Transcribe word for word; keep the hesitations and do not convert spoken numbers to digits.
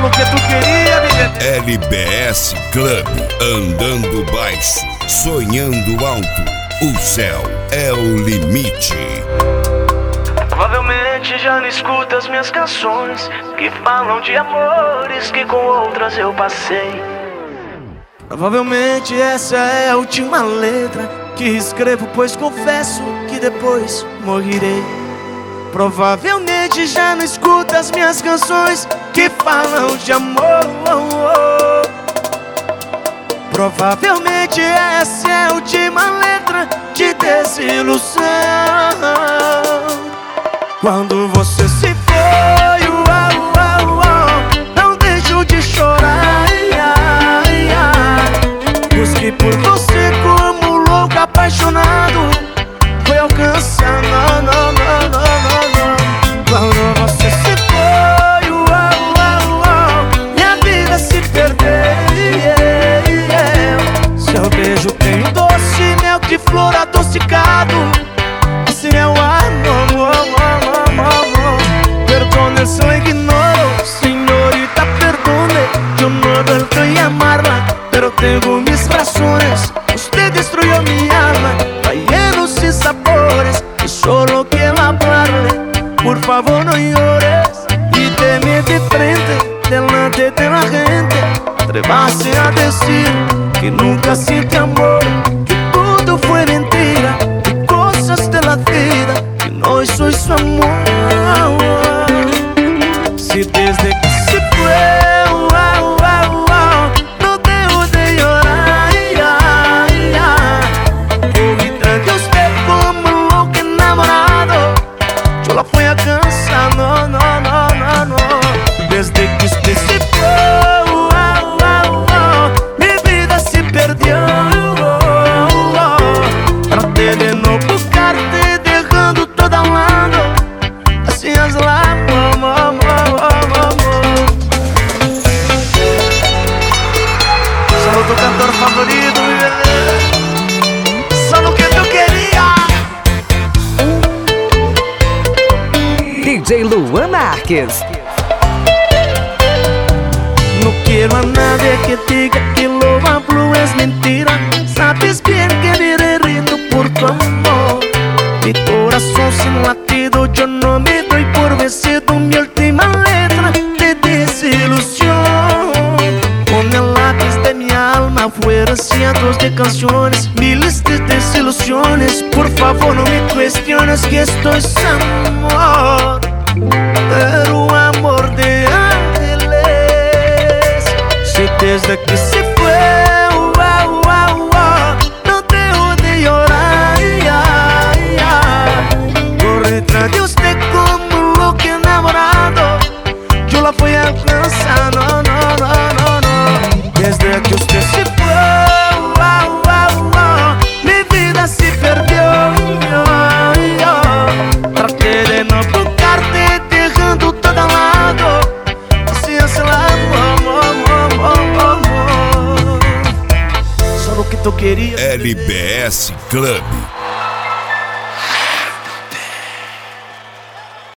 o que tu queria, bebê. L B S Club, andando baixo, sonhando alto. O céu é o limite. Provavelmente já não escuta as minhas canções que falam de amores que com outras eu passei. Provavelmente essa é a última letra que escrevo, pois confesso que depois morrerei. Provavelmente já não escuta as minhas canções que falam de amor. Provavelmente essa é a última letra de desilusão. Quando você se foi, uau, uau, uau, não deixo de chorar. Busquei por você como louco apaixonado, foi alcançar, não, não, não, não, não, não. Quando você se foi, uau, uau, uau, minha vida se perdeu. Seu beijo tem um doce mel de flor adocicado. Esse meu amor, amor, amor, amor. Perdone se lo ignoro, señorita, perdone. Yo no he vuelto a llamarla, pero tengo mis razones. Usted destruyó mi alma, está lleno sin sabores, y solo quiero hablarle. Por favor no llores y teme de frente, delante de la gente. Atrevase a decir que nunca siente amor, que todo fue mentira, que cosas de la vida, que no soy su amor. Si desde que se fue, wow, wow, wow, no dejo de llorar, ya, ya. Voy tras de usted como un loco enamorado, yo la fui a cansar, no, no, no, no, no. Desde que usted se fue, wow, wow, wow, mi vida se perdió. Traté de no buscarte, dejando todo a un lado, así es la mamá, mamá, mamá. Solo tu cantor favorito, mi bebé, solo que tu quería. D J Luan Marques. No quiero a nadie que diga que lo hablo es mentira. Sabes bien que me rindo por tu amor. Mi corazón sin latido, yo no me doy por vencido. Mi última letra de desilusión, con el lápiz de mi alma fueron cientos de canciones, miles de desilusiones. Por favor no me cuestiones que estoy sin amor, pero amor de ángeles. Si desde que se fue, wow, wow, wow, no dejo de llorar, ya, ya. Corre tras de usted como un loco enamorado, yo la fui a alcanzar, no, no, no, no, no. Desde que usted se fue, wow, wow, wow, mi vida se perdió, yo, yo. Traté de no tocarte, dejando todo a lado, así es el amor, amor, amor, amor. Solo que tu queria. L B S Club.